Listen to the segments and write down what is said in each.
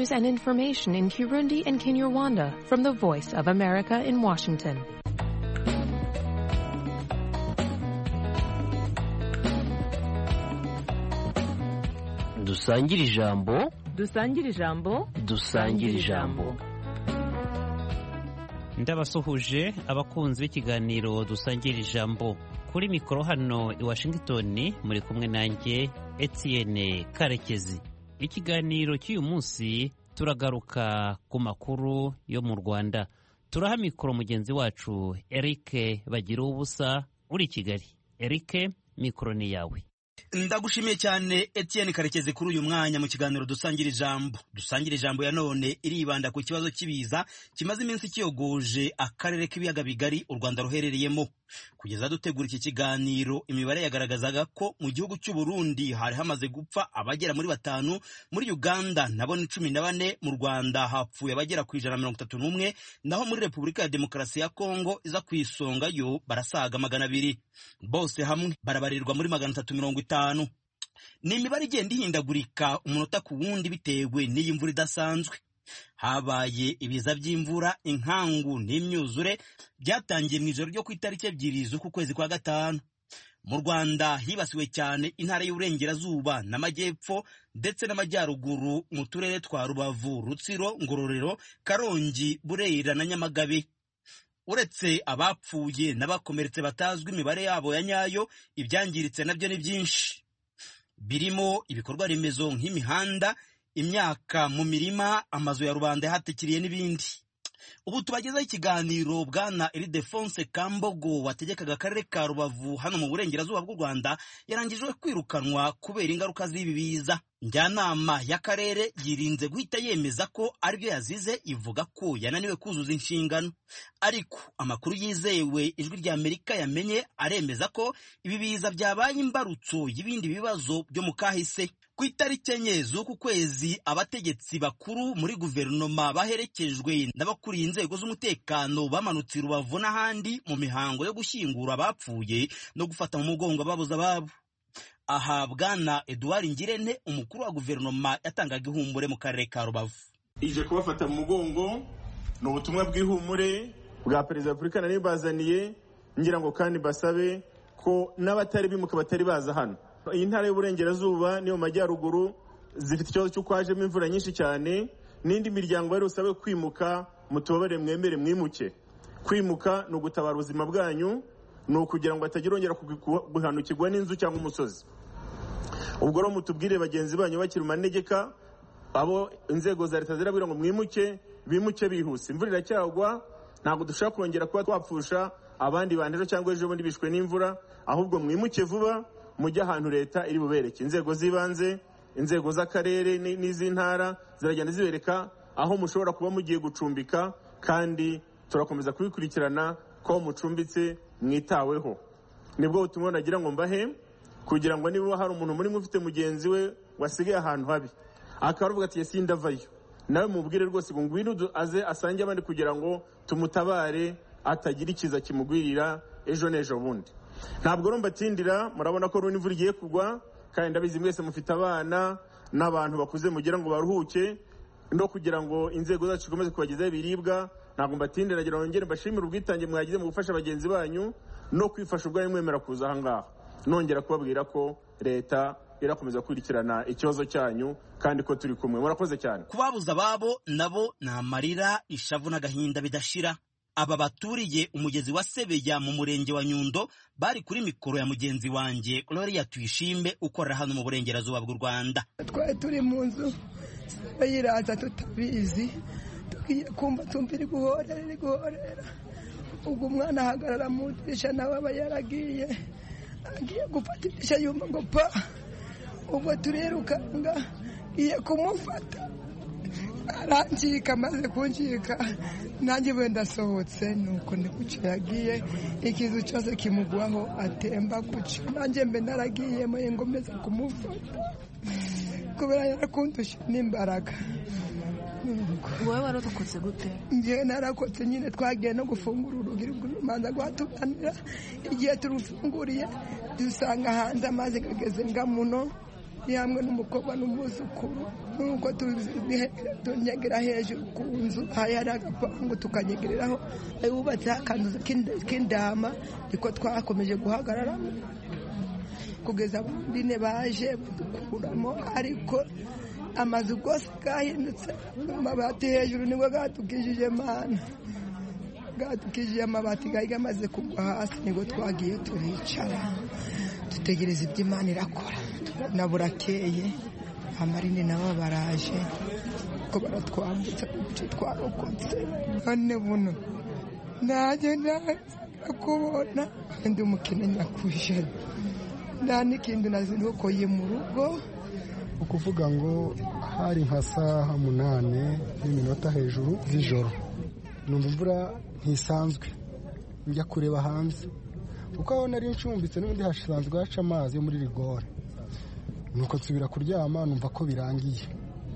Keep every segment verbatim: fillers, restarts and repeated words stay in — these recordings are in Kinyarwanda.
news and information in Kirundi and Kinyarwanda from the Voice of America in Washington. Dusangire ijambo, dusangire ijambo, dusangire ijambo. Ndabasuhuje abakunzi b'ikiganiro dusangira ijambo. Kuri mikoro hano i Washington muri kumwe nanjye Etienne Karekezi. Ikiganiro cy'uyu munsi turagaruka ku makuru yo mu Rwanda. Turaha mikoro mugenzi wacu Eric Bagira ubusa uri Kigali. Eric, mikoro ni yawe. Ndagushimiye cyane Etienne Karekezi kuri uyu mwanya mu kiganiro dusangira ijambo. Dusangira ijambo ya none iribanda ku kibazo kibiza kimaze iminsi kiyogoje akarere k'ibiyaga bigari u Rwanda ruherereyemo. Kugeza dutegura iki kiganiro imibare yagaragazaga ko mu gihugu cy'u Burundi hari hamaze gupfa abagera muri batanu, muri Uganda nabo ni cumi na bane, mu Rwanda hapfuye abagera ku ijana na mirongo itatu n'umwe, naho muri Repubulika ya Demokarasi ya Kongo iza ku isonga yo barasaga magana abiri. Bose hamwe barabarirwa muri magana atatu mirongo itanu. Ni imibare igenda ihindagurika umunota ku wundi bitewe n'iyi mvura idasanzwe. Habaye ibiza by'imvura, inkangu n'imyuzure byatangiye mu ijoro ryo ku itariki ebyiri z'uku kwezi kwa gatanu. Mu Rwanda hibasiwe cyane intara y'Uburengerazuba n'Amajyepfo ndetse n'Amajyaruguru mu turere twa Rubavu, Rutsiro, Ngororero, Karongi, Burera na Nyamagabe. Uretse abapfuye n'abakomeretse batazwi imibare yabo ya nyayo, ibyangiritse nabyo ni byinshi. Birimo ibikorwa remezo nk'imihanda, imyaka mu mirima, amazu ya rubanda yahatikiriye n'ibindi. Ubu tubagezaho ikiganiro bwana Ildefonse Kambogo wategekaga akarere ka Rubavu hano mu Burengerazuba bw'u Rwanda yarangijwe kwirukanwa kubera ingaruka z'ibi biza. Njyanama y'akarere yirinze guhita yemeza ko aribyo yazize, ivuga ko yananiwe kuzuza inshingano. Ariko amakuru yizewe Ijwi rya Amerika yamenye aremeza ko ibi biza byabaye imbarutso y'ibindi bibazo byo mu kahise. Ku itariki enye z'uku kwezi abategetsi bakuru muri guverinoma baherekejwe n'abakuriye inzego z'umutekano bamanutse i Rubavu n'ahandi mu mihango yo gushyingura abapfuye no gufata mu mugongo ababuze ababo. Aha bwana Edouard Ngirente umukuru wa guverinoma yatangaga ihumure mu karere ka Rubavu. Ije kubafata mu mugongo ni ubutumwa bw'ihumure bwa Perezida wa Repubulika nari bazaniye, ngira ngo kandi basabe ko n'abatari bimuka batari baza hano. Iyi ntara y'Uburengerazuba niyo Majyaruguru zifite ikibazo cy'uko hajemo imvura nyinshi cyane, n'indi miryango yari usabe kwimuka mutubabare mwemere mwimuke. Kwimuka ni ugutabara ubuzima bwanyu, ni ukugira ngo hatagira ongera guhanukirwa n'inzu cyangwa umusozi. Ubwo rero mutubwire bagenzi banyu bakiri mu manegeka, abo inzego za leta zirabwira ngo mwimuke, bimuke bihuse. Imvura iracyagwa, ntabwo dushaka kongera kuba twapfusha abandi bantu cyangwa ejo bundi bishwe n'imvura, ahubwo mwimuke vuba mujya ahantu leta iri bubereke. Inzego z'ibanze, inzego z'akarere n'iz'intara ziragenda zibereka aho mushobora kuba mugiye gucumbika, kandi turakomeza kubikurikirana ko mucumbitse mwitaweho. Nibwo butumwa nagira ngo mbahe, kugira ngo niba hari umuntu muri mufite mugenzi we wasigaye ahantu habi akaruvuga ati yesi ndavayo, nawe mubwire rwose ngo ngwino aze asange abandi kugira ngo tumutabare atagira ikiza kimugwirira ejo n'ejo bundi. Ntabwo rero mbatindira, murabona ko runi imvura igiye kugwa, kandi ndabizi mwese mufite abana n'abantu bakuze mugira ngo baruhuke, no kugira ngo inzego zacu zikomeze kubagezaho ibiribwa. Ntabwo mbatindira, nagira ngo ngere mbashimire ubwitange mwagize mu gufasha bagenzi banyu no kwifasha ubwanyu mwemera kuza aha ngaha. Nongera kubabwira ko leta irakomeza gukurikirana ikibazo cyanyu kandi ko turi kumwe. Murakoze cyane. Kubabuza babo nabo ni amarira, ishavu n'agahinda bidashira. Aba baturiye umugezi wa Sebeya mu murenge wa Nyundo bari kuri mikoro ya mugenzi wanjye Gloria Tuyishime ukorera hano mu Burengerazuba bw'u Rwanda. Twari turi mu nzu bayiraza tutabizi, tugiye kumva tumvira guhorera guhorera. Ubwo umwana ahagarara mu idirishya nawe aba yaragiye agiye gufata idirishya yumva ngo pa, ubwo turerukanga iye kumufata arancika, maze kunjika nanjye wenda asohotse, nuko ndi guca yagiye ikizu cyose kimugwaho atemba guca, nanjye mbe naragiyemo ingomeza kumufata kubera yarakundusha n'imbaraga. Wowe warokotse gute? Ngiye narakotse nyine, twagiye no gufungura urugi rw'umanza rwatuganira. Igihe turufunguriye dusanga hanze amazi gageze ngamuno, yamwe n'umukobwa n'umuzukuru nuko tunyegera hejuru ku nzu hari agapangu tukanyegereraho yubatseho akanzu k'indama niko twakomeje guhagarara kugeza bine baje badukuramo ariko amazu rwose gahindutse amabati hejuru nibwo gatukishije mana gatukishije amabati gari gamaze kugwa hasi nibwo twagiye turicara dutegereza ibyo Imana irakora na burakeye amarine nabo baraje ko baratwambutsa uduce twarokotse none buno naje nakubona ndi umukene nyakuje nta n'ikindi nazinukoye mu rugo ukuvuga ngo hari nka saha munane n'iminota hejuru z'ijoro numva imvura ntisanzwe njya kureba hanze kuko aho nari ncumbitse n'ubundi hasanzwe haca amazi yo muri rigore nuko nsubira kuryama numva ko birangiye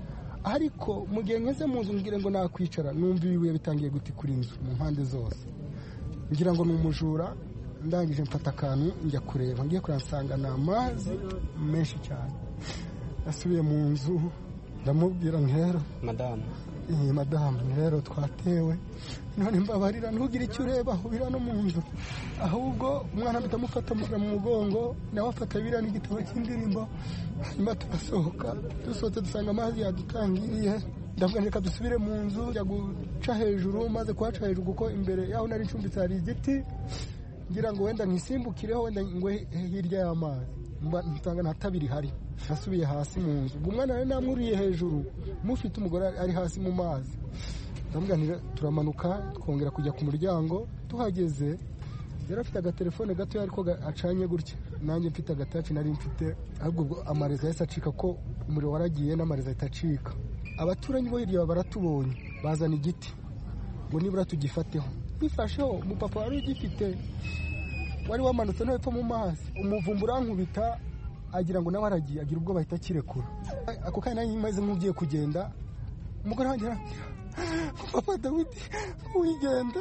ariko mu gihe nkeze mu nzu ngire ngo nakwicara numva ibibuye bitangiye gutikura inzu mu mpande zose ngira ngo ni umujura ndangije mfata akantu njya kureba ngiye kuransanga ni amazi menshi cyane nasubiye mu nzu ndamubwira nkero madamu iyi madamu rero twatewe none mbabarira ntugire icyo ureba ahubira no mu nzu ahubwo umwana bitamufata mu mugongo nawe afata bira n'igitabo cy'indirimbo hanyuma turasohoka dusohotse dusanga amazi yadutangiriye ndavuga reka dusubire mu nzu njya guca hejuru maze kuhaca hejuru kuko imbere yaho nari ncumbitse hari igiti ngira ngo wenda nkisimbukireho wenda ngwe hirya y'amazi nsanga nta tabiri hari nasubiye hasi mu nzu umwana nari namwuriye hejuru mufite umugore ari hasi mu mazi ndamuganira turamanuka twongera kujya ku muryango tuhageze yari afite agatelefone gato ariko acanye gutya nanjye mfite agataci nari mfite ahubwo amareza yahise acika ko umuriro waragiye n'amareza ahita acika abaturanyi bo hirya baratubonye bazana igiti ngo nibura tugifateho bifasheho umupapa wari ugifite wari wamanutse no hepfo mu mazi umuvumbu urankubita agira ngo nawe aragiye agira ubwo bahita kirekura ako kanya nanjye maze nk'ugiye kugenda umugore wanjye arambwira papa Dawidi wigenda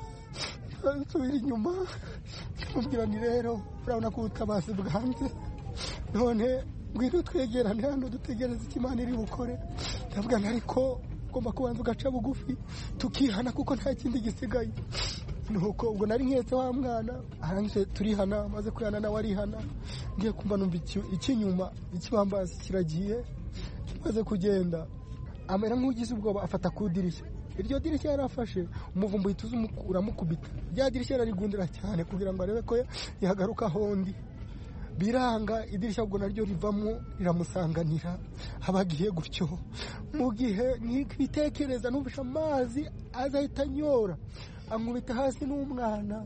nsubira inyuma ndamubwira ni rero urabona ko ubutabazi bwanze none ngwino twegerane hano dutegereze icyo Imana iri bukore ndavuga ariko ugomba kubanza ugaca bugufi tukihana kuko nta kindi gisigaye nuko ubwo nari nketse wa mwana arangije turihana maze kwihana nawe arihana ngiye kumva numva ikinyuma ikibambazi kiragiye maze kugenda amera nk'ugize ubwoba afata ku dirishya iryo dirishya yarafashe umuvumbu uhita uramukubita rya dirishya yararigundira cyane kugira ngo arebe ko yagaruka hondi biranga idirishya ubwo naryo rivamo riramusanganira abagiye gutyo mu gihe nk'ibitekereza numvisha amazi azahita anyora ankubita hasi n'umwana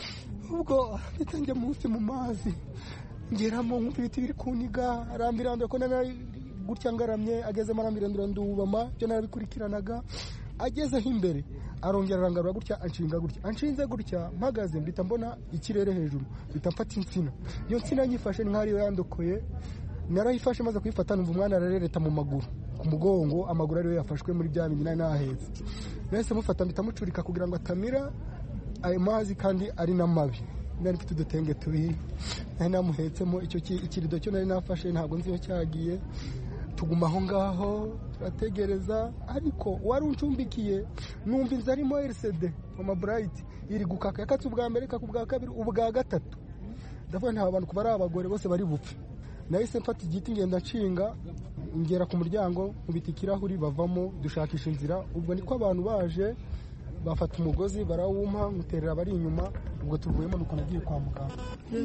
ubwo ahita njya munsi mu mazi ngeramo nkumva ibiti biri kuniga arambirandura ko nari gutya ngaramye agezemo arambirandura ndubama byo narabikurikiranaga agezeho imbere arongera arangarura gutya anshinga gutya anshinze gutya mpagaze mbita mbona ikirere hejuru mbita mfata insina iyo nsina nyifashe nk'ariyo yandokoye narayifashe maze kuyifata numva umwana ararereta mu maguru ku mugongo amaguru ariyo yafashwe muri bya bindi nari nahetse nahise mufata mbita mucurika kugira ngo atamira ayo mazi kandi ari n'amabi nari mfite udutenge tubiri nari namuhetsemo icyo ikirido cyo nari nafashe ntabwo nzi iyo cyagiye tuguma aho ngaho turategereza ariko wari uncumbikiye numva inzu arimo L C D mama Bright iri gukaka yakatse ubwa mbere ka kubwa kabiri ubwa gatatu ndavuga nta bantu kuba ari abagore bose bari bupfe nahise mfata igiti ngenda nshinga ngera ku muryango nkubita ikirahuri bavamo dushakisha inzira ubwo niko abantu baje bafata umugozi barawumpa muterera bari inyuma ubwo tuvuyemo nuko nagiye kwa muganga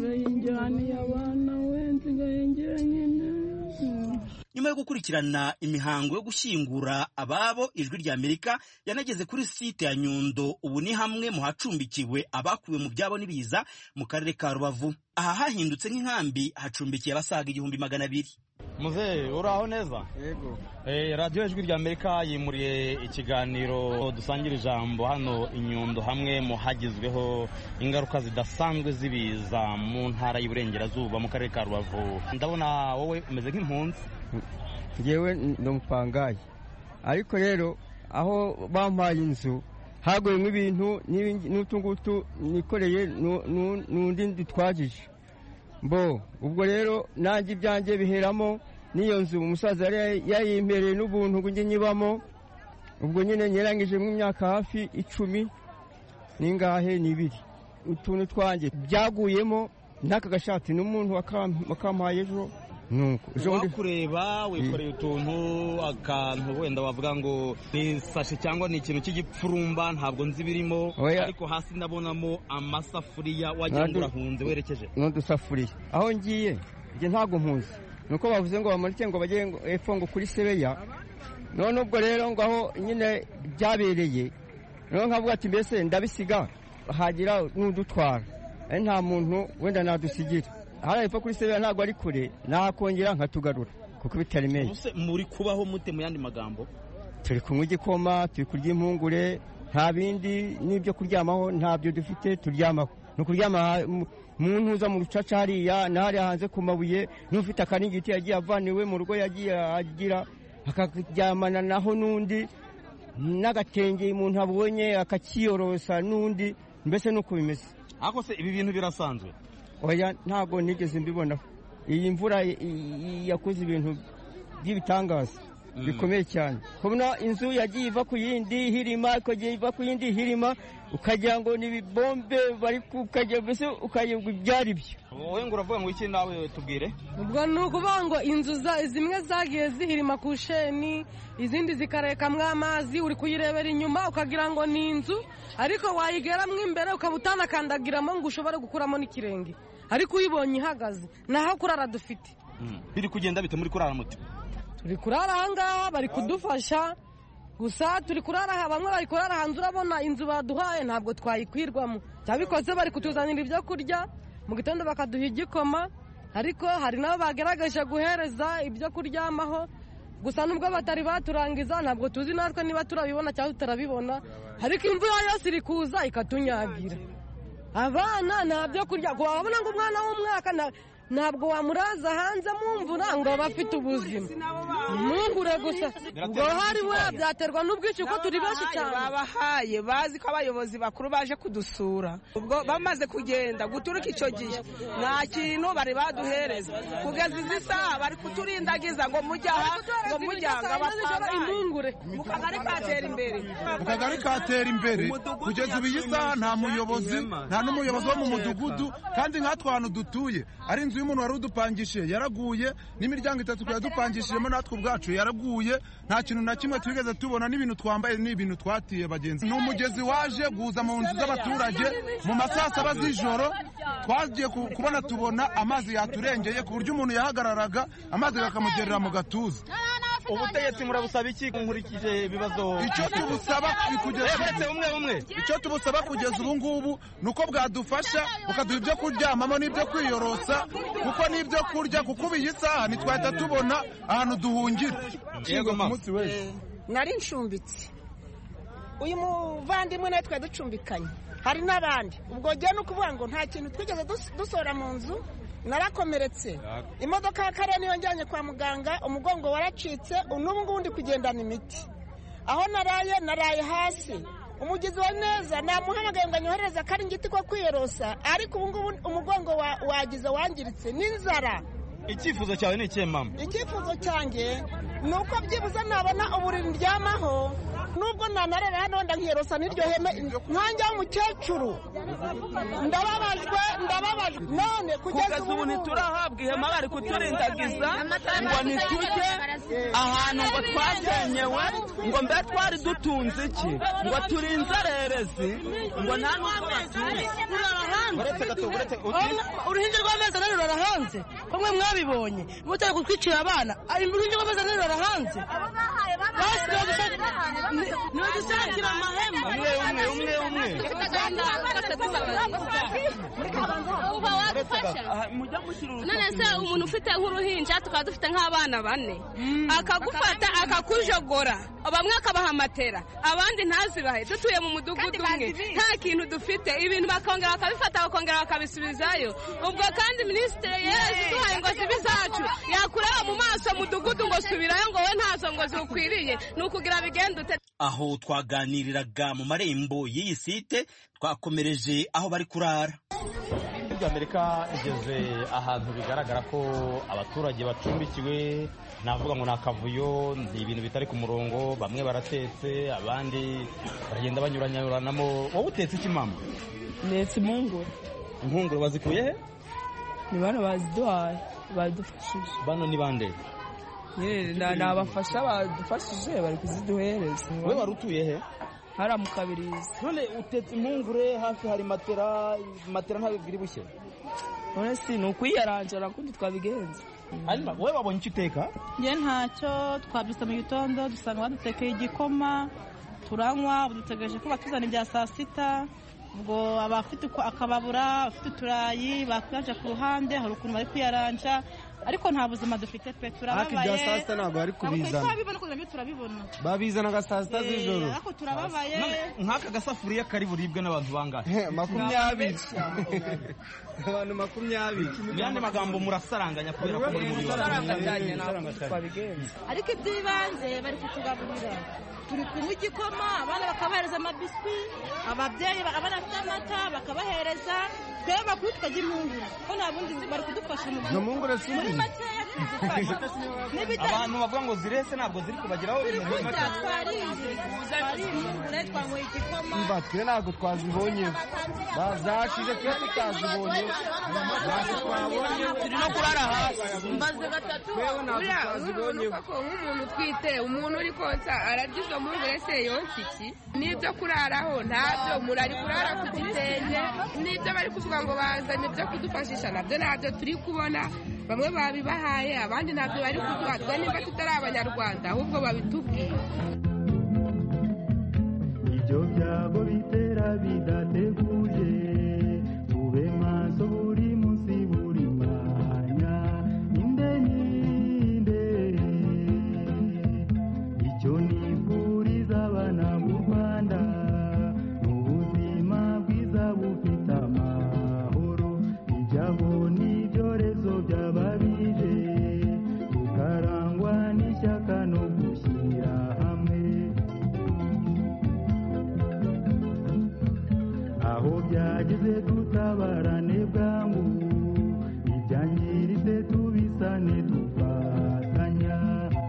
nyuma yo gukurikirana imihango yo gushyingura ababo ijwi rya Amerika yanageze kuri site ya Nyundo ubu ni hamwe mu hacumbikiwe abakuwe mu byabo n'ibiza mu karere ka Rubavu aha hahindutse nk'inkambi hacumbikiye abasaga igihumbi magana abiri. Muze uraho neza? Yego. Eh radio ijwi rya Amerika yimuriye ikiganiro dusangira ijambo hano Inyundo hamwe mu hagizweho ingaruka zidasanzwe zibiza mu ntara y'Iburengerazuba mu karere ka Rubavu. Ndabona wowe umeze nk'impunzi. Ngewe ndumupangaye. Ariko rero aho bampaye inzu hagoyemo ibintu n'utungutu nikoreye nundi nditwajije. Bo ubwo rero nanjye ibyanjye biheramo n'iyo nzu umusaza yari yayimpereye n'ubuntu ngo njye nyibamo ubwo nyine nyerangije mu myaka hafi icumi n'ingahe n'ibiri utuntu twanjye byaguyemo n'aka gashati n'umuntu wakampaye ejo nuko ejo bundi kureba wikoreye utuntu akantu wenda wavuga ngo ni sashi cyangwa ni ikintu cy'igipfurumba ntabwo nzi birimo ariko hasi ndabonamo amasafuriya wagira ngo urahunze werekeje n'udusafuriya aho ngiye njye ntabwo mpuzi nuko bavuze ngo bamanike ngo bajye epfo ngo kuri sebeya none ubwo rero ngo aho nyine byabereye none nkavuga ati mbese ndabisiga hagira n'udutwara nta muntu wenda nadusigira hariya epfo kuri sebeya ntabwo ari kure nakongera nkatugarura kuko bitaremeye muri kubaho mute mu yandi magambo turi kunywa igikoma turi kurya impungure nta bindi n'ibyo kuryamaho ntabyo dufite turyamaho ni ukuryama mu ntuza mu rucaca hariya na hariya hanze ku mabuye n'ufite akaringiti yagiye avaniwe mu rugo yagiye agira akaryamana naho n'undi n'agatenge umuntu abonye akakiyorosa n'undi mbese nuko bimeze ariko se ibi bintu birasanzwe oya ntabwo nigeze mbibonaho iyi mvura yakoze ibintu by'ibitangaza bikomeye cyane kubona inzu yagiye iva ku yindi hirima ikagiye iva ku yindi hirima ukagira ngo ni ibibombe bari kukajya mbese ukayibwa ibyari byo wowe ngo uravuga ngo iki nawe tubwire ubwo ni ukuvuga ngo inzu zimwe zagiye zihirima ku sheni izindi zikarekamwo amazi uri kuyirebera inyuma ukagira ngo ni inzu ariko wayigeramo imbere ukaba utanakandagiramo ngo ushobore gukuramo n'ikirenge ariko uyibonye ihagaze naho kurara dufite biri kugenda bite muri kurara muti turi kurara ahangaha bari kudufasha gusa turi kurara bamwe bari kurara hanze urabona inzu baduhaye ntabwo twayikwirwamo cyabikoze bari kutuzanira ibyo kurya mu gitondo bakaduha igikoma ariko hari nabo bagerageje guhereza ibyo kuryamaho gusa nubwo batari baturangiza ntabwo tuzi natwe niba turabibona cyangwa tutarabibona ariko imvura yose iri kuza ikatunyagira abana nta byo kurya wabona ngo umwana w'umwaka ntabwo wamuraza hanze mu mvura ngo bafite ubuzima ntungure gusa ubwo hari we byaterwa n'ubwinshi ko turi benshi cyane babahaye bazi ko abayobozi bakuru baje kudusura ubwo bamaze kugenda guturuka icyo gihe nta kintu bari baduhereza kugeza izi saha bari kuturindagiza ngo mujya aha ngo mujya ngo impungure mu kagari katera imbere mu kagari katera imbere kugeza ubu iyi saha nta muyobozi nta n'umuyobozi wo mu mudugudu kandi nkatwe ahantu dutuye ari inzu y'umuntu wari udupangishije yaraguye n'imiryango itatu yadupangishijemo natwe ubwacu yaraguye nta kintu na kimwe twigeze tubona n'ibintu twambaye n'ibintu twatiye bagenzi ni umugezi waje guza mu nzu z'abaturage mu masaha saba z'ijoro twagiye kubona tubona amazi yaturengeye ku buryo umuntu yahagararaga amazi bakamugerera mu gatuza ubutegetsi murabusaba iki nkurikije ibibazo icyo tubusaba kugeza umwe umwe icyo tubusaba kugeza ubu ngubu nuko bwadufasha bukaduha ibyo kuryamamo n'ibyo kwiyorosa kuko n'ibyo kurya kuko ubu iyi saha ntitwahita tubona ahantu duhungira yego mama nari nshumbitse uyu muvandimwe nawe twari ducumbikanye hari n'abandi ubwo njye ni ukuvuga ngo nta kintu twigeze dusohora mu nzu narakomeretse imodoka ya kare niyo njyanye kwa muganga umugongo waracitse n'ubu ngubu ndi kugendana imiti aho naraye naraye hasi umugizi wa neza namuhamagaye ngo anyohereze akaringiti ko kwiyorosa ariko ubu ngubu umugongo wagize wangiritse n'inzara icyifuzo cyawe ni ikihe mama icyifuzo cyanjye ni uko byibuze nabona uburiri ndyamaho nubwo nanareba hano ndankiyorosa n'iryo heme nkanjye w'umukecuru ndababajwe ndababajwe none kugeza ubu ntiturahabwa ihema bari kuturindagiza ngo ntitujye ahantu ngo twasenyewe ngo mbe twari dutunze iki ngo turi inzererezi ngo nta n'ubwo batuye uruhinja rw'amezi ane rurara hanze ko mwe mwabibonye mutari kutwicira abana uruhinja rw'amezi ane rurara hanze ntibadusakira amahema umwe umwe umwe umwe none se umuntu ufite nk'uruhinja tukaba dufite nk'abana bane akagufata akakujogora bamwe akabaha amatera abandi ntazibahe dutuye mu mudugudu umwe nta kintu dufite ibintu bakongera bakabifata bakongera bakabisubizayo ubwo kandi minisitiri yezi duhaye ngo zibe izacu yakureba mu maso mudugudu ngo subirayo ngo we ntazo ngo ziwukwiriye ni ukugira bigende ute aho twaganiriraga mu marembo y'iyi site twakomereje aho bari kurara ijwi ry'Amerika igeze ahantu bigaragara ko abaturage bacumbikiwe, navuga ngo ni akavuyo, ni ibintu bitari ku murongo, bamwe baratetse abandi bagenda banyuranyuranamo. Wowe utetse iki mama? Netse impungure. Impungure bazikuye he? Ni bano baziduhaye badufashije. Bano ni bande? Ni abafasha badufashije bari kuziduhereza. Wowe wari utuye he? Hara mu Kabirizi. None utetse impungure, hafi hari matera, matera ntabwo iri bushye. None si ni ukwiyarangira kundi twabigenza. Hanyuma wowe wabonye icyo uteka? Nge ntacyo, twabyutse mu gitondo dusanga badutekeye igikoma turanywa, dutegereje ko batuzana ibya saa sita. Ubwo abafite akababura, abafite uturayi bakanje ku ruhande, hari ukuntu bari kwiyaranja, ariko nta buzima dufite twe, turababaye. Ariko ibya saa sita ntabwo bari kubizana. Turabibona ko turabibona. Babizana saa sita z'ijoro. Ariko turababaye. Nk'aka gasafuriya kari buribwe n'abantu bangahe? makumyabiri. Abantu makumyabiri. Mu yandi magambo murasaranganya kubera ko muri muri babigenza. Ariko iby'ibanze bari kutugaburira. Turi kunywa igikoma, abana bakabahereza amabiswi, ababyeyi abana bafite amata bakabahereza, twebwe bakuru tukajya impungure, ko nta bundi bari kudufasha mu mpungure si muri makeya kudufasha. Abantu bavuga ngo zirese ntabwo ziri kubageraho. Twariye twanyweye igikoma. Mba twe ntabwo twazibonye, bazashije twe tutazibonye, turi no kurara hasi mbaze gatatu. Uriya urumva ko nk'umuntu utwite, umuntu uri konsa ararya izo mpungure se yonsa iki? N'ibyo kuraraho ntabyo, murari kurara ku gitenge, n'ibyo bari kuvuga ngo bazanye ibyo kudufashisha nabyo ntabyo turi kubona. Bamwe babibahaye abandi ntabyo bari kuduha, twe nimba tutari abanyarwanda ahubwo babitubwira. Ibyo byago bitera bidateguje, ube maso buri munsi buri mwanya, inde ninde icyo nifuriza abana b'u Rwanda, mu buzima bwiza bufite amahoro, ibyago n'ibyorezo byababije, tukarangwa n'ishyaka no gushyira hamwe. Aho byageze dutabarane bwangu, ibyangiritse tubisane tufatanya.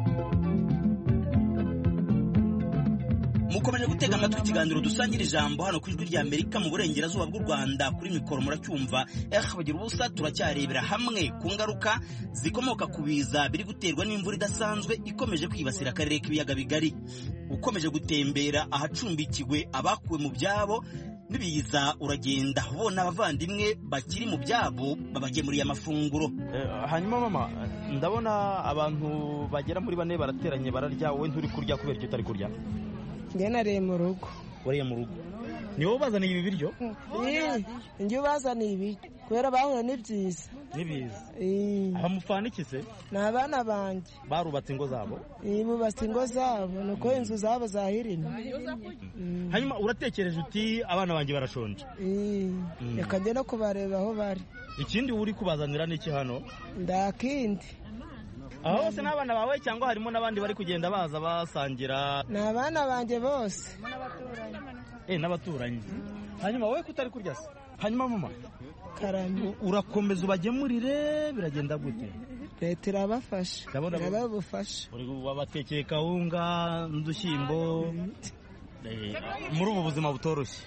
Mukomeje gutega amatwi ikiganiro dusangira ijambo hano ku ijwi ry'Amerika mu burengerazuba bw'u Rwanda. Kuri mikoro muracyumva eh bagira ubusa, turacyarebera hamwe ku ngaruka zikomoka ku biza biri guterwa n'imvura idasanzwe ikomeje kwibasira akarere k'ibiyaga bigari. Ukomeje gutembera ahacumbikiwe abakuwe mu byabo nibiza, uragenda ubona abavandimwe bakiri mu byabo babagemuriye amafunguro. Hanyuma mama, ndabona abantu bagera muri bane barateranye bararya, wowe nturi kurya kubera icyo utari kurya? Nge nariye mu rugo. Wariye mu rugo? Ni wowe bazaniye ibi biryo? Nge bazaniye ibi kubera bahuye n'ibyiza. N'ibiza? Aha mufana iki se? Ni abana banjye. Barubatse ingo zabo? Iyi bubatse ingo zabo, nuko inzu zabo zahirina. Hanyuma uratekereje uti abana banjye barashonje? Reka njye no kubareba aho bari. Ikindi uri kubazanira n'iki hano? Ndakindi. Aho bose n'abana bawe cyangwa harimo n'abandi bari kugenda baza basangira? Ni abana banjye bose. Eh, n'abaturanyi. Hanyuma wowe kutari kurya se? Hanyuma mama, karame, urakomeza ubagemurire, biragenda gute? Leta irabafasha, irababufasha. Uri wabatekeye kawunga n'udushyimbo muri ubu buzima butoroshye.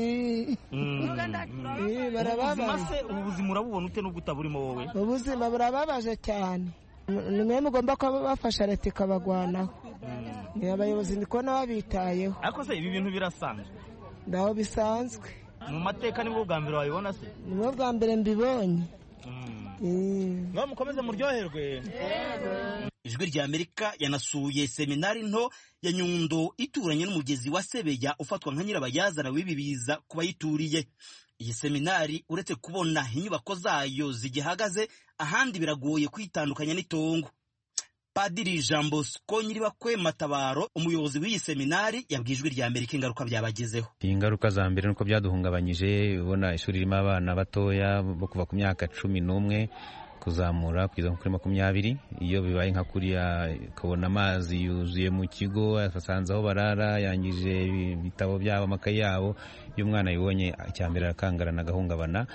Barababaje. Ubu buzima urabubona ute n'ubwo utaburimo wowe? Ubuzima burababaje cyane. Ni mwe mugomba kuba bafasha leta ikabagwanaho. Ni abayobozi ndi kubona babitayeho. Ariko se ibi bintu birasanzwe? Ndaho bisanzwe. Mu mateka nibwo bwa mbere wabibona se? Nibwo bwa mbere mbibonye. Ngo mukomeze muryoherwe. Ijwi ry'Amerika yanasuye seminari nto ya Nyundo ituranye n'umugezi wa Sebeya ufatwa nka nyirabayazana w'ibi biza ku bayituriye. Iyi seminari uretse kubona inyubako zayo zigihagaze, ahandi biragoye kwitandukanya n'itongo. Padiri Jean Bosco Nyiribakwe Matabaro, umuyobozi w'iyi seminari, yabwijwe ry'Amerika ingaruka byabagezeho. Ingaruka za mbere nuko byaduhungabanyije, ubona ishuri ririmo abana batoya bo kuva ku myaka cumi n'umwe kuzamura kugeza kuri makumyabiri. Iyo bibaye nka kuriya ukabona amazi yuzuye mu kigo, asanze aho barara, yangije ibitabo byabo, amakaye yabo, iyo umwana yibonye icyambere arakangarana agahungabana.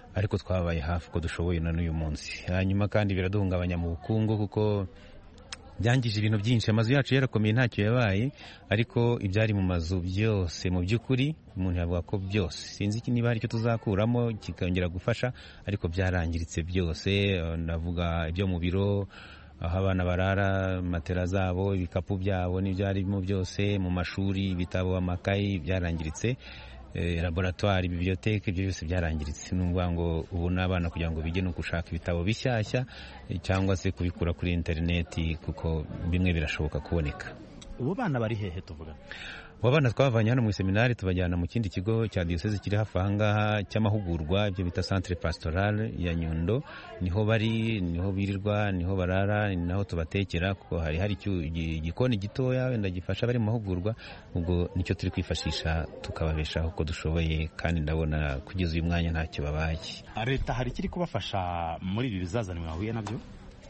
ariko twabaye hafi ko dushoboye na n'uyu munsi. Hanyuma kandi biraduhungabanya mu bukungu kuko byangije ibintu byinshi. Amazu yacu yarakomeye ntacyo yabaye, ariko ibyari mu mazu byose mu by'ukuri umuntu yavuga ko byose, sinzi niba hari icyo tuzakuramo kikongera gufasha, ariko byarangiritse byose. Ndavuga ibyo mu biro, aho abana barara, matera zabo, ibikapu byabo n'ibyarimo byose, mu mashuri, ibitabo, amakayi byarangiritse, eh, laboratoire, biblioteke, ibyo byose byarangiritse. Numva ngo ubu n'abana kugira ngo bige no gushaka ibitabo bishyashya cyangwa se kubikura kuri interineti, kuko bimwe birashoboka kuboneka. Ubu bana bari hehe tuvuga? Abo bana twabavanye hano mu seminari tubajyana mu kindi kigo cya diocese kiri hafi aha ngaha cy'amahugurwa, ibyo bita Centre Pastoral ya Nyundo. Niho bari, niho birirwa, niho barara, naho tubatekera, kuko hari hari igikoni gitoya wenda gifasha bari mu mahugurwa. Ubwo nicyo turi kwifashisha tukababeshaho uko dushoboye, kandi ndabona kugeza uyu mwanya ntacyo babaye. Leta hari kiri kubafasha muri ibi bizazane mwahuye nabyo?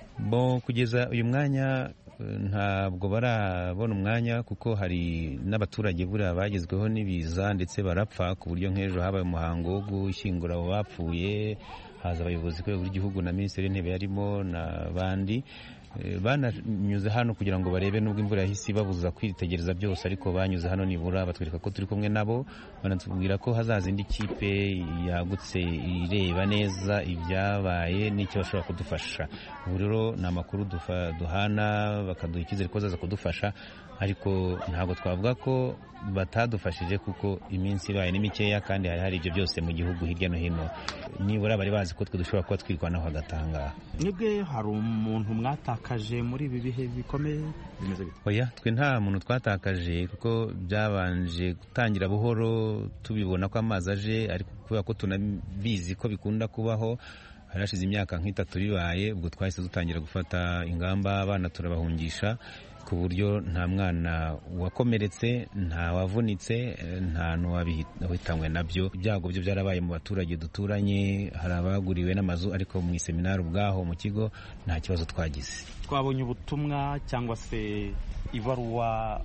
Bo kugeza uyu mwanya ntabwo barabona umwanya, kuko hari n'abaturage buriya bagezweho n'ibiza ndetse barapfa, ku buryo nk'ejo habaye umuhango wo gushyingura abo bapfuye, haza abayobozi ku rwego rw'igihugu na minisitiri w'intebe yarimo n'abandi. Bananyuze hano kugira ngo barebe, nubwo imvura yahise babuza kwitegereza byose, ariko banyuze hano nibura batwereka ko turi kumwe nabo, banatubwira ko hazaza indi kipe yagutse ireba neza ibyabaye n'icyo bashobora kudufasha. Ubu rero ni amakuru duhana, bakaduha icyizere ko bazaza kudufasha, ariko ntabwo twavuga ko batadufashije, kuko iminsi ibaye ni mikeya kandi hari hari ibyo byose mu gihugu hirya no hino. Nibura bari bazi ko twe dushobora kuba twirwanaho hagatanga. Mwebwe hari umuntu mwatakaje muri ibi bihe bikomeye bimeze bite? Oya, twe nta muntu twatakaje, kuko byabanje gutangira buhoro tubibona ko amazi aje, ariko kubera ko tunabizi ko bikunda kubaho, harashize imyaka nk'itatu bibaye, ubwo twahise dutangira gufata ingamba, abana turabahungisha, ku buryo nta mwana wakomeretse, nta wavunitse, nta n'uwabihitanywe nabyo. Ibyago byo byarabaye mu baturage duturanye, hari abaguriwe n'amazu, ariko mu iseminari ubwaho mu kigo nta kibazo twagize. Twabonye ubutumwa cyangwa se ibaruwa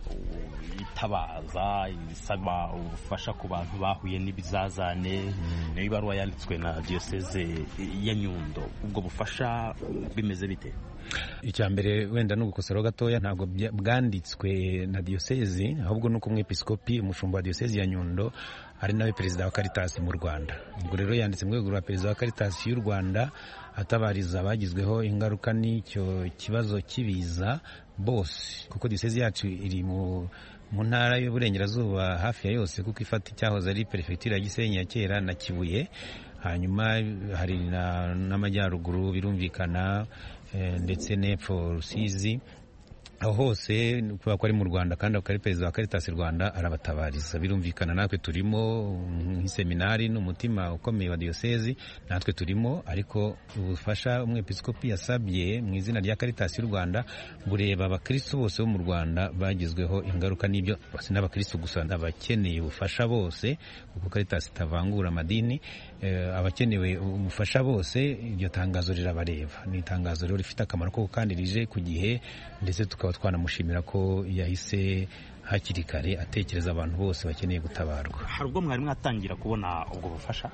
itabaza isaba ubufasha ku bantu bahuye n'ibizazane, mm. Niyo ibaruwa yanditswe na diocese ya Nyundo. Ubwo bufasha bimeze bite? Icya mbere wenda no gukosora gatoya, ntabwo bwanditswe na diocese, ahubwo nuko umwepiskopi, umushumba wa diocese ya Nyundo, ari nawe perezida wa Caritas mu Rwanda. Ubwo rero yanditse mu rwego rwa perezida wa Caritas y'u Rwanda, atabariza abagizweho ingaruka n'icyo kibazo kibiza bose, kuko diocese yacu iri mu mu ntara y'uburengerazuba hafi ya yose, kuko ifata icyahoze ari perefegitura ya Gisenyi ya kera na Kibuye, hanyuma hari n'amajyaruguru birumvikana, ndetse n'epfo Rusizi. Aho hose kubera ko ari mu Rwanda kandi akari perezida wa Caritas Rwanda arabatabariza. Birumvikana natwe turimo nk'iseminari n'umutima ukomeye wa diocese, natwe turimo, ariko ubufasha umwepiskopi yasabye mu izina rya Caritas y'u Rwanda bureba abakristo bose bo mu Rwanda bagizweho ingaruka n'ibyo, basi n'abakristo gusa, abakeneye ubufasha bose, kuko Caritas itavangura amadini, abakenewe ubufasha bose. Iryo tangazo rirabareba, ni itangazo rero rifite akamaro ko kandi rije ku gihe, ndetse tukaba twanamushimira ko yahise hakiri kare atekereza abantu bose bakeneye gutabarwa. Hari ubwo mwari mwatangira kubona ubwo bufasha?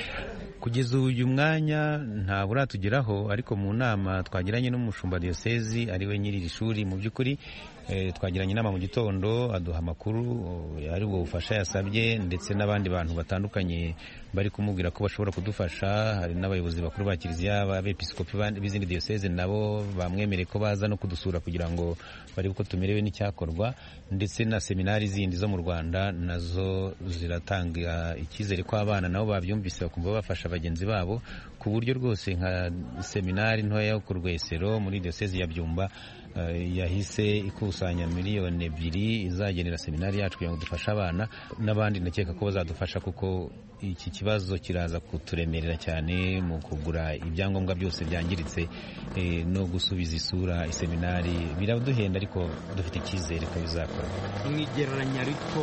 Kugeza uyu mwanya nta buratugeraho, ariko mu nama twagiranye n'umushumba diocese ari we nyiri iri shuri, mu by'ukuri eh, twagiranye inama mu gitondo, aduha amakuru ari ubwo bufasha yasabye, ndetse n'abandi bantu batandukanye bari kumubwira ko bashobora kudufasha. Hari n'abayobozi bakuru ba kiliziya, abepiskopi b'izindi diocese nabo bamwemereye ko baza no kudusura kugira ngo barebe uko tumerewe n'icyakorwa, ndetse na seminari zindi zo mu Rwanda nazo ziratanga icyizere ko abana nabo babyumvise bakumva bafasha bagenzi babo, ku buryo rwose nka seminari ntoya yo ku Rwesero muri diocese ya Byumba uh, yahise ikusanya miliyoni ebyiri izagenera seminari yacu kugira ngo dufashe abana, n'abandi ndakeka ko bazadufasha, kuko iki kibazo kiraza kuturemerera cyane mu kugura ibyangombwa byose byangiritse, eh, no gusubiza isura iseminari biraduhenda, ariko dufite icyizere ko bizakora. Mwigereranya rito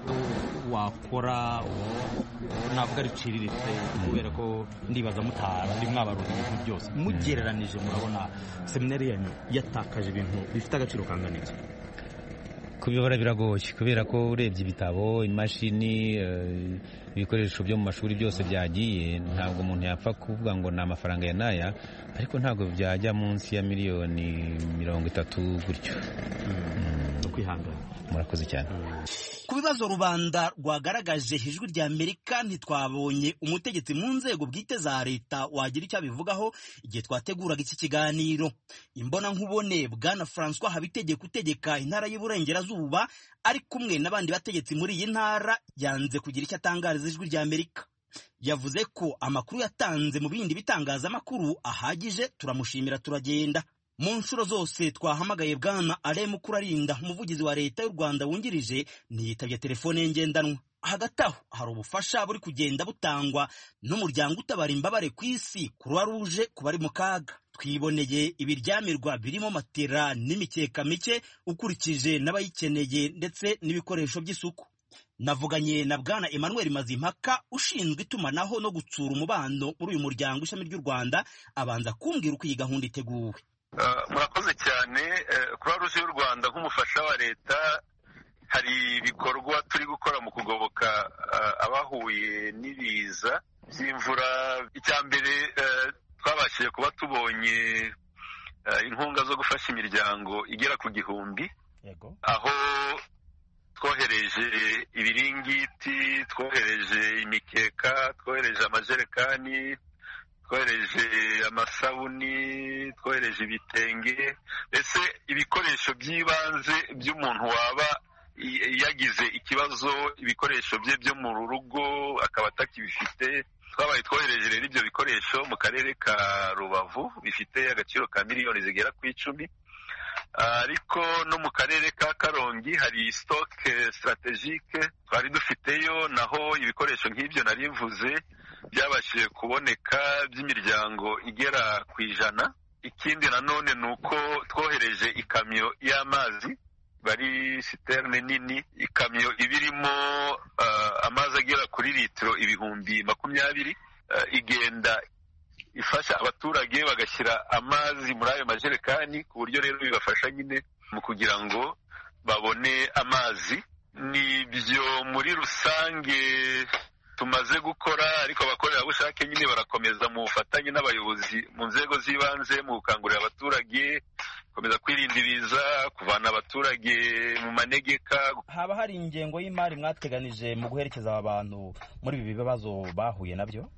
wakora navuga riciriritse, kubera ko ndibaza mutara ndi mwabarura ibintu byose, mugereranije murabona seminari yanyu yatakaje ibintu bifite agaciro kangana iki? kubibara biragoye kubera ko urebye ibitabo, imashini, ibikoresho byo mu mashuri byose byagiye, ntabwo umuntu yapfa kuvuga ngo ni amafaranga ya naya, ariko ntabwo byajya munsi ya miliyoni mirongo itatu gutyo. Ukwihangana. Murakoze cyane. Ku bibazo rubanda rwagaragaje ijwi rya Amerika ntitwabonye umutegetsi mu nzego bwite za leta wagira icyo abivugaho igihe twateguraga iki kiganiro. Imbona nkubone Bwana François Habitegeka utegeka intara y'Iburengerazuba ari kumwe n'abandi bategetsi muri iyi ntara yanze kugira icyo atangariza ijwi rya Amerika. Yavuze ko amakuru yatanze mu bindi bitangazamakuru ahagije, turamushimira turagenda. Mu nshuro zose twahamagaye Bwana Alain Mukurarinda umuvugizi wa leta y'u Rwanda wungirije ntiyitabye telefone ye ngendanwa. Hagati aho hari ubufasha buri kugenda butangwa n'umuryango utabara imbabare ku isi Croix Rouge ku bari mu kaga. Twiboneye ibiryamirwa birimo matera n'imikeka mike ukurikije n'abayikeneye ndetse n'ibikoresho by'isuku. Navuganye na Bwana Emmanuel Mazimpaka ushinzwe itumanaho no gutsura umubano muri uyu muryango ishami ry'u Rwanda, abanza kumbwira uko iyi gahunda iteguwe. Murakoze cyane. Croix Rouge y'u Rwanda nk'umufasha wa leta hari ibikorwa turi gukora mu kugoboka abahuye n'ibiza by'imvura. Icya mbere twabashije kuba tubonye inkunga zo gufasha imiryango igera ku gihumbi, aho twohereje ibiringiti, twohereje imikeka, twohereje amajerekani, twohereje amasabuni, twohereje ibitenge, ese ibikoresho by'ibanze by'umuntu waba yagize ikibazo, ibikoresho bye byo mu rugo akaba atakibifite. Twabaye twohereje rero ibyo bikoresho mu karere ka Rubavu bifite agaciro ka miliyoni zigera ku icumi, ariko no mu karere ka Karongi hari stock strategique twari dufiteyo, naho ibikoresho nk'ibyo nari mvuze byabashije kuboneka by'imiryango igera ku ijana. Ikindi nanone ni uko twohereje ikamyo y'amazi, bari siterne nini, ikamyo ibirimo uh, amazi agera kuri litiro ibihumbi makumyabiri, uh, igenda ifasha abaturage bagashyira amazi muri ayo majerekani, ku buryo rero bibafasha nyine mu kugira ngo babone amazi. Nibyo muri rusange tumaze gukora, ariko abakorerabushake nyine barakomeza mu bufatanye n'abayobozi mu nzego z'ibanze mu gukangurira abaturage komeza kwirinda ibiza, kuvana abaturage mu manegeka. Haba hari ingengo y'imari mwateganije mu guherekeza aba bantu muri ibi bibazo bahuye nabyo?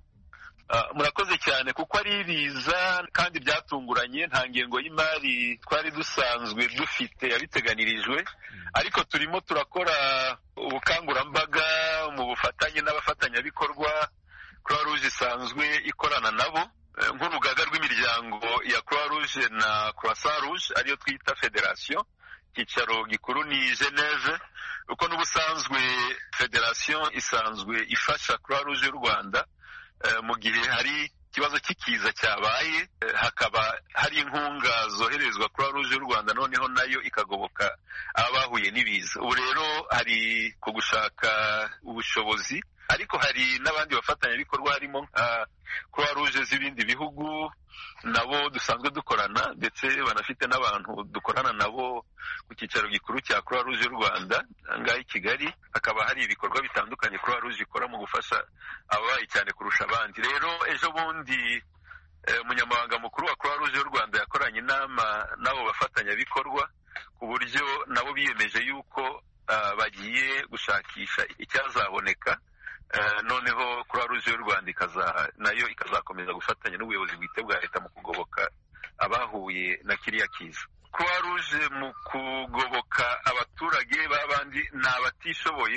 Uh, murakoze cyane, kuko ari ibiza kandi byatunguranye, nta ngengo y'imari twari dusanzwe dufite yabiteganirijwe, mm. ariko turimo turakora ubukangurambaga mu bufatanye n'abafatanyabikorwa Croix Rouge isanzwe ikorana nabo, nk'urugaga rw'imiryango ya Croix Rouge na Croissant Rouge ariyo twita Federation. Icyicaro gikuru ni Geneve, uko n'ubusanzwe Federation isanzwe ifasha Croix Rouge y'u Rwanda mu gihe hari ikibazo cy'ikiza cyabaye, hakaba hari inkunga zoherezwa Croix Rouge y'u Rwanda, noneho nayo ikagoboka abahuye n'ibiza. Ubu rero hari ku gushaka ubushobozi, ariko hari n'abandi bafatanyabikorwa harimo nka Croix Rouge z'ibindi bihugu nabo dusanzwe dukorana, ndetse banafite n'abantu dukorana nabo ku cyicaro gikuru cya Croix Rouge y'u Rwanda ngaho i Kigali. Hakaba hari ibikorwa bitandukanye Croix Rouge ikora mu gufasha ababaye cyane kurusha abandi. Rero ejo bundi umunyamabanga mukuru wa Croix Rouge y'u Rwanda yakoranye inama n'abo bafatanyabikorwa, ku buryo nabo biyemeje yuko uh, bagiye gushakisha icyazaboneka. Uh, noneho Croix Rouge y'u Rwanda ikaza nayo ikazakomeza gufatanya n'ubuyobozi bwite bwa leta mu kugoboka abahuye na kiriya kiza. Croix Rouge mu kugoboka abaturage b'abandi ni abatishoboye,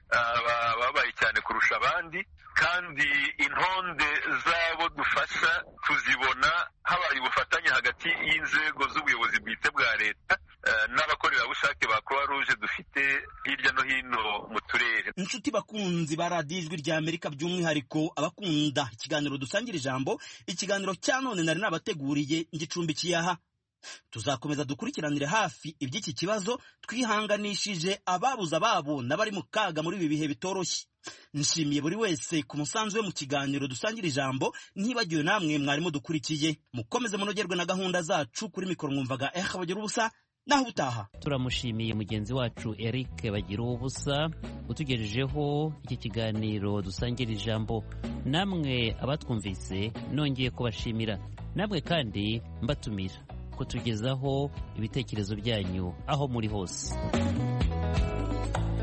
uh, babaye cyane kurusha abandi, kandi intonde zabo dufasha tuzibona habaye ubufatanye hagati y'inzego z'ubuyobozi bwite bwa leta n'abakorerabushake ba Croix Rouge dufite hirya no hino mu turere. Inshuti bakunzi ba radiyo ijwi rya Amerika, by'umwihariko abakunda ikiganiro dusangira ijambo, ikiganiro cya none nari nabateguriye ngicumbikiye aha. Tuzakomeza dukurikiranire hafi iby'iki kibazo, twihanganishije ababuze ababo n'abari mu kaga muri ibi bihe bitoroshye. Nshimiye buri wese ku musanzu we mu kiganiro dusangira ijambo, ntibagiwe namwe mwarimo dukurikiye. Mukomeze munogerwe na gahunda zacu. Kuri mikoro mwumvaga eh bagira ubusa naho utaha. Turamushimiye mugenzi wacu Eric Bagira ubusa utugejejeho iki kiganiro dusangira ijambo. Namwe abatwumvise nongeye kubashimira, namwe kandi mbatumira kutugezaho ibitekerezo byanyu aho muri hose.